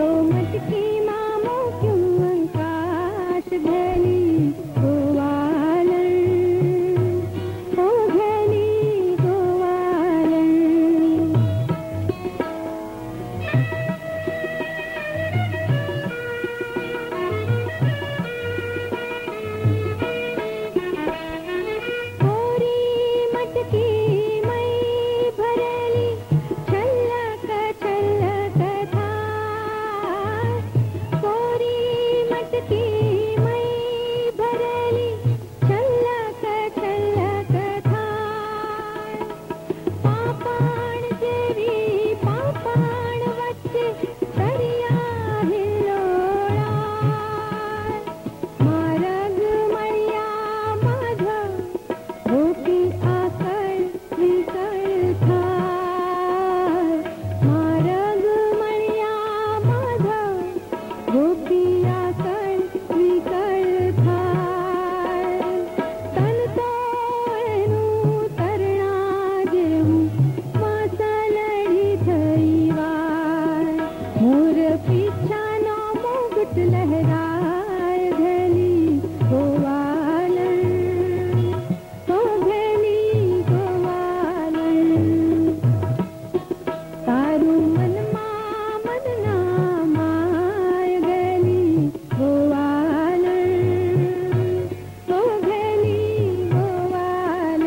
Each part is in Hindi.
तो मटकी मामो क्यों आकाश भैली गोवालन ओ भैली गोवालन कोरी मटकी मई भरेली छलक छलक था कोरी मटकी मई भरेली छलक छलक था पापण जेवी पापण वच्चे तरिया हिलोड़ा मारग मरिया माधव गोपी आकर विकल था मारग मरिया माधव गोपी आकर विकल था तन तो एनु तरणा जेवू मासलड़ी थई वार मोर पीछानो मुकुट लहराय भेली गोवालन तो भेली गोवालन तारू मनमा मदना माय भेली गोवालन तो भेली गोवालन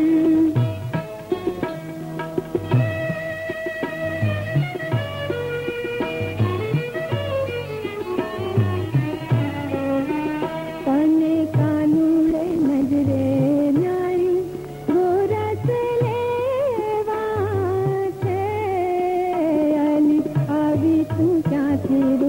तने कानूड़े नजरे न्यारी गोरस लेवा छे अली આવી તું ક્યાંથી